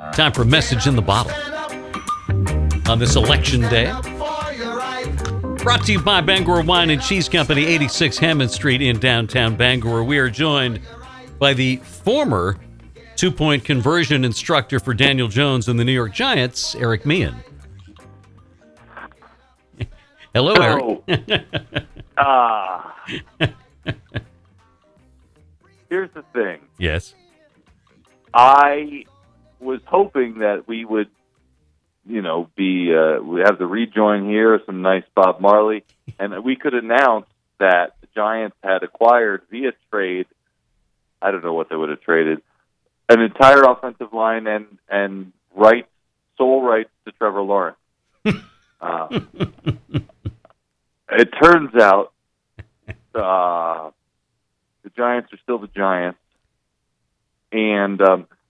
Time for a message in the bottle on this election day. Brought to you by Bangor Wine and Cheese Company, 86 Hammond Street in downtown Bangor. We are joined by the former two-point conversion instructor for Daniel Jones and the New York Giants, Eric Meehan. Hello, Eric. Here's the thing. Yes. I was hoping that we would, we have the rejoin here, some nice Bob Marley, and we could announce that the Giants had acquired via trade, I don't know what they would have traded, an entire offensive line and sole rights to Trevor Lawrence. It turns out the Giants are still the Giants, and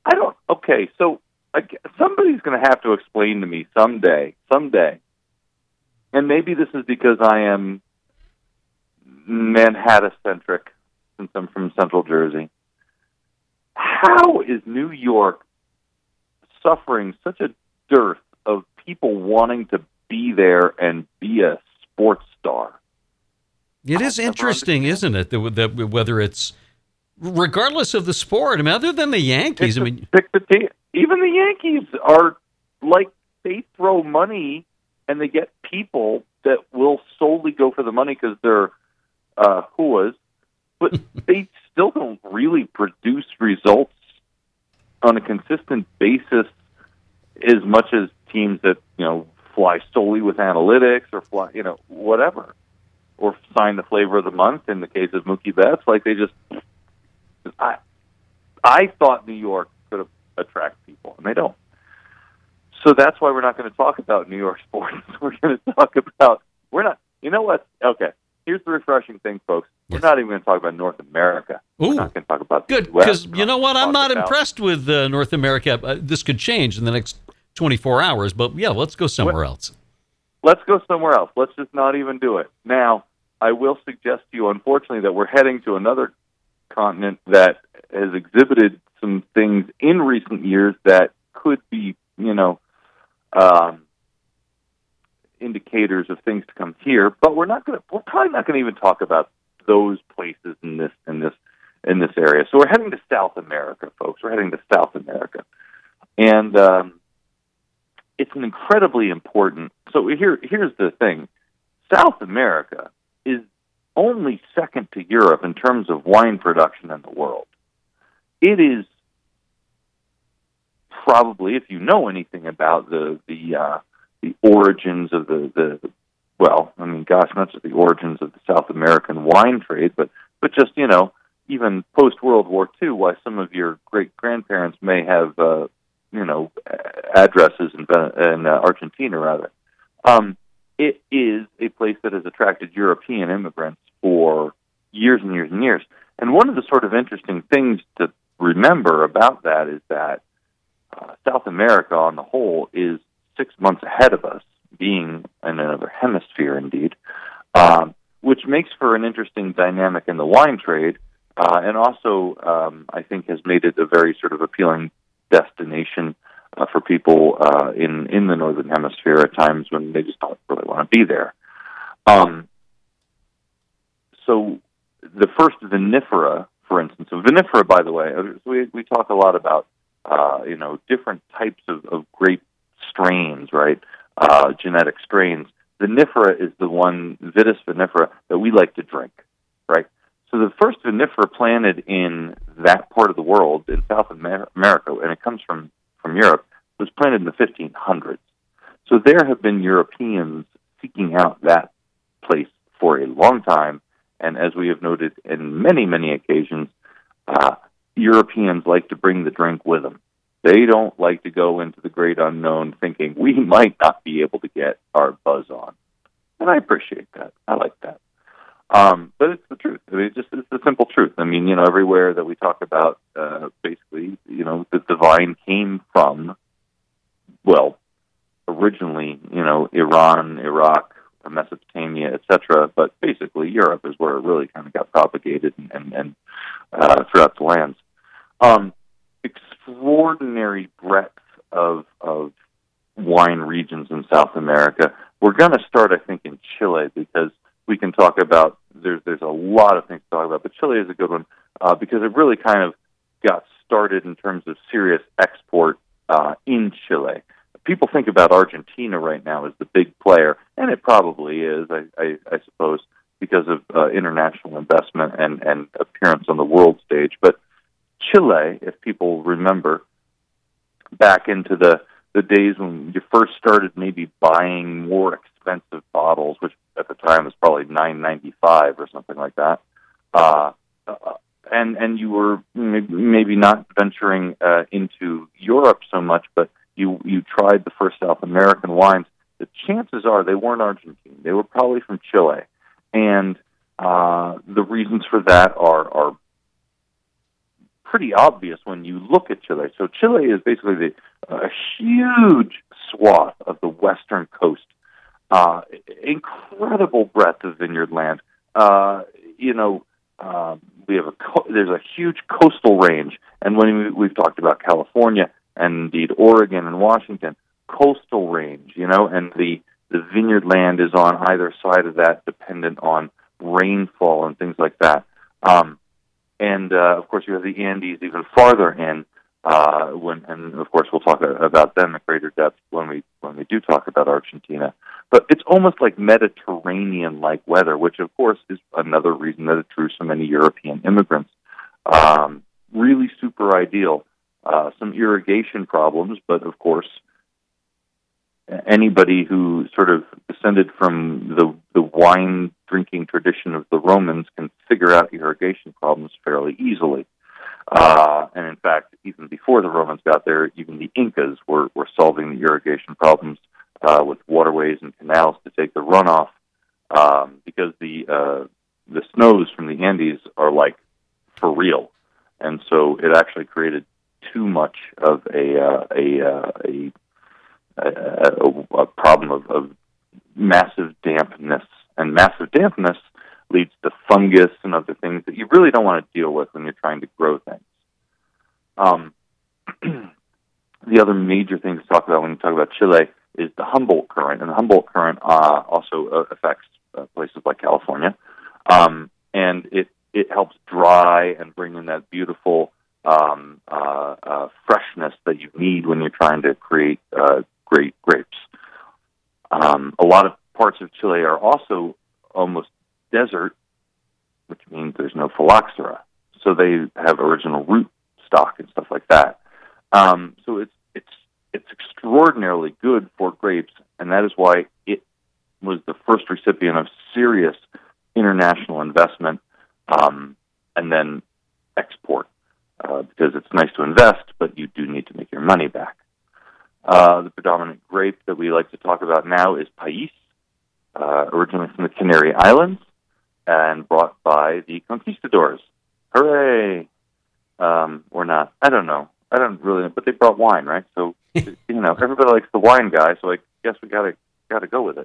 somebody's going to have to explain to me someday, and maybe this is because I am Manhattan-centric, since I'm from Central Jersey. How is New York suffering such a dearth of people wanting to be there and be a sports star? It is interesting, isn't it, that whether it's regardless of the sport. I mean, other than the Yankees, pick the team. Even the Yankees are like, they throw money and they get people that will solely go for the money because they're hooas, but they still don't really produce results on a consistent basis as much as teams that, fly solely with analytics or fly, whatever, or sign the flavor of the month in the case of Mookie Betts. Like, they just, I thought New York could attract people, and they don't. So that's why we're not going to talk about New York sports. We're going to talk about, you know what? Okay, here's the refreshing thing, folks. Yes. We're not even going to talk about North America. Ooh, we're not going to talk about the good, US. because you know what? I'm not impressed with North America. This could change in the next 24 hours, but yeah, let's go somewhere else. Let's go somewhere else. Let's just not even do it. Now, I will suggest to you, unfortunately, that we're heading to another continent that has exhibited some things in recent years that could be, indicators of things to come here. But we're probably not going to even talk about those places in this area. So we're heading to South America, folks. We're heading to South America, and it's an incredibly important. So here's the thing: South America is only second to Europe in terms of wine production in the world. It is probably, if you know anything about the origins of not just the origins of the South American wine trade, but just, even post-World War II, why some of your great-grandparents may have, addresses in Argentina, rather. It is a place that has attracted European immigrants for years and years and years. And one of the sort of interesting things to remember about that is that South America on the whole is 6 months ahead of us, being in another hemisphere indeed, which makes for an interesting dynamic in the wine trade, and also I think has made it a very sort of appealing destination for people in the Northern Hemisphere at times when they just don't really want to be there. So the first vinifera, for instance, so vinifera, by the way, we talk a lot about different types of grape strains, right? Genetic strains. Vinifera is the one, Vitis vinifera, that we like to drink, right? So the first vinifera planted in that part of the world, in South America, and it comes from Europe, was planted in the 1500s. So there have been Europeans seeking out that place for a long time, and as we have noted in many, many occasions, Europeans like to bring the drink with them. They don't like to go into the great unknown thinking we might not be able to get our buzz on. And I appreciate that. I like that. But it's the truth. I mean, it's the simple truth. I mean, everywhere that we talk about, basically, the vine came from, originally, Iran, Iraq, Mesopotamia, etc. But basically, Europe is where it really kind of got propagated and throughout the lands. Extraordinary breadth South America. We're going to start, I think, in Chile because we can talk about, there's a lot of things to talk about, but Chile is a good one because it really kind of got started in terms of serious export in Chile. People think about Argentina right now as the big player, and it probably is, I suppose, because of international investment and appearance on the world stage. But Chile, if people remember, back into the days when you first started maybe buying more expensive bottles, which at the time was probably $9.95 or something like that, and you were maybe not venturing into Europe so much, but you tried the first South American wines. The chances are they weren't Argentine; they were probably from Chile, and the reasons for that are pretty obvious when you look at Chile. So Chile is basically a huge swath of the western coast, incredible breadth of vineyard land. We have there's a huge coastal range, and when we've talked about California and indeed Oregon and Washington, coastal range, and the vineyard land is on either side of that, dependent on rainfall and things like that. And of course, you have the Andes even farther in. And of course, we'll talk about them at greater depth when we do talk about Argentina. But it's almost like Mediterranean-like weather, which of course is another reason that it drew so many European immigrants. Really super ideal. Some irrigation problems, but of course, anybody who sort of descended from the wine drinking tradition of the Romans can figure out irrigation problems fairly easily. And in fact, even before the Romans got there, even the Incas were solving the irrigation problems with waterways and canals to take the runoff, because the snows from the Andes are like for real, and so it actually created too much of a problem of massive dampness, and massive dampness leads to fungus and other things that you really don't want to deal with when you're trying to grow things. The other major thing to talk about when you talk about Chile is the Humboldt Current, and the Humboldt Current also affects places like California, and it helps dry and bring in that beautiful freshness that you need when you're trying to create great grapes. A lot of parts of Chile are also almost desert, which means there's no phylloxera, so they have original root stock and stuff like that. So it's extraordinarily good for grapes, and that is why it was the first recipient of serious international investment, and then export, because it's nice to invest, but you do need to make your money back. The predominant grape that we like to talk about now is Pais, originally from the Canary Islands, and brought by the conquistadors. Hooray! Or not. I don't know. I don't really know, but they brought wine, right? So, everybody likes the wine guy, so I guess we gotta go with it.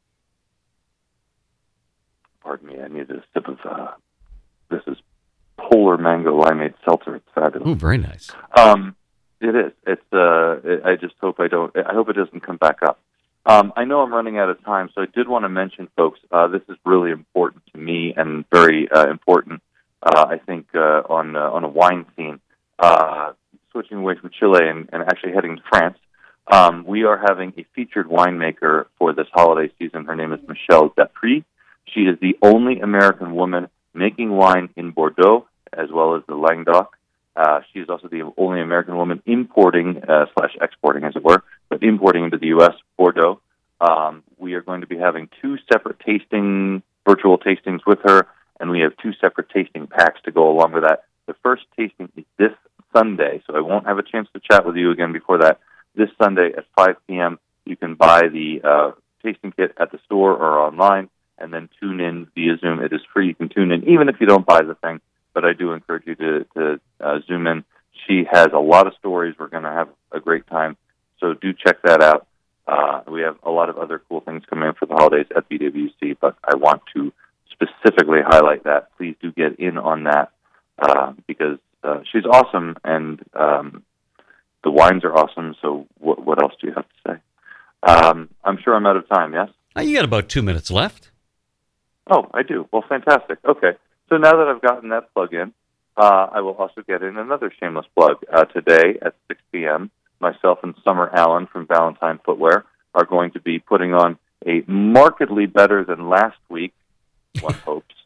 Pardon me, I need a sip of, this is Polar Mango Limeade Seltzer. It's fabulous. Oh, very nice. It is. I just hope I hope it doesn't come back up. I know I'm running out of time, so I did want to mention, folks, this is really important to me and very important, I think, on a wine scene. Switching away from Chile and actually heading to France, we are having a featured winemaker for this holiday season. Her name is Michelle Depris. She is the only American woman making wine in Bordeaux, as well as the Languedoc. She is also the only American woman importing, / exporting, as it were, but importing into the U.S., Bordeaux. We are going to be having 2 separate virtual tastings with her, and we have 2 separate tasting packs to go along with that. The first tasting is this Sunday, so I won't have a chance to chat with you again before that. This Sunday at 5 p.m., you can buy the tasting kit at the store or online, and then tune in via Zoom. It is free. You can tune in even if you don't buy the thing, but I do encourage you to Zoom in. She has a lot of stories. We're going to have a great time, so do check that out. We have a lot of other cool things coming in for the holidays at BWC, but I want to specifically highlight that. Please do get in on that, because she's awesome, and the wines are awesome, so what else do you have to say? I'm sure I'm out of time, yes? You got about 2 minutes left. Oh, I do. Well, fantastic. Okay. So now that I've gotten that plug in, I will also get in another shameless plug. Today at 6 p.m., myself and Summer Allen from Valentine Footwear are going to be putting on a markedly better than last week, one hopes,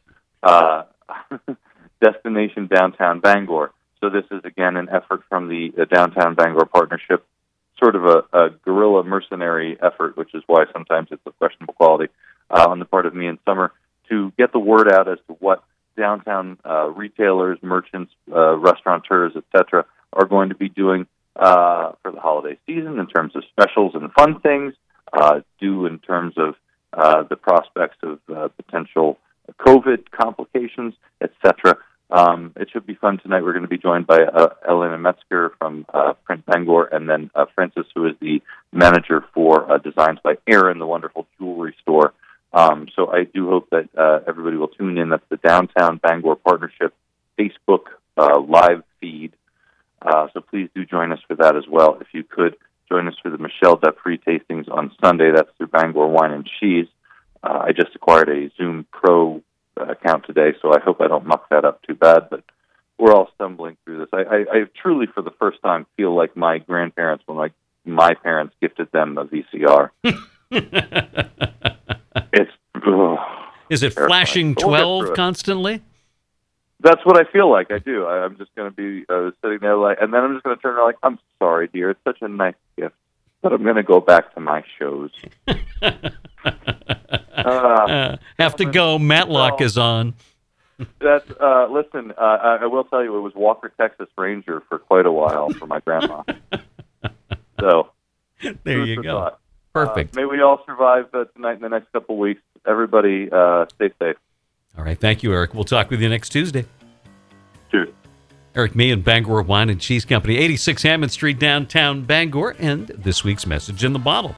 Destination Downtown Bangor. So this is, again, an effort from the Downtown Bangor Partnership, sort of a guerrilla mercenary effort, which is why sometimes it's of questionable quality on the part of me and Summer, to get the word out as to what downtown retailers, merchants, restaurateurs, etc., are going to be doing for the holiday season in terms of specials and fun things, due in terms of the prospects of potential COVID complications, etc. It should be fun tonight. We're going to be joined by Elena Metzger from Print Bangor, and then Francis, who is the manager for Designs by Aaron, the wonderful jewelry store. So I do hope that everybody will tune in. That's the Downtown Bangor Partnership Facebook live feed. So please do join us for that as well. If you could, join us for the Michelle Dupree tastings on Sunday. That's through Bangor Wine and Cheese. I just acquired a Zoom Pro account today, so I hope I don't muck that up too bad, but we're all stumbling through this. I truly, for the first time, feel like my grandparents when my parents gifted them a VCR. It's Is it flashing 12 constantly? That's what I feel like. I do. I'm just going to be sitting there and then I'm just going to turn around I'm sorry, dear. It's such a nice gift, but I'm going to go back to my shows. Have to go. Matlock is on. That's listen. I will tell you, it was Walker Texas Ranger for quite a while for my grandma. So there you go. Thought. Perfect. May we all survive tonight and the next couple of weeks. Everybody, stay safe. All right. Thank you, Eric. We'll talk with you next Tuesday. Cheers. Eric Meehan, Bangor Wine and Cheese Company, 86 Hammond Street, downtown Bangor, and this week's message in the bottle.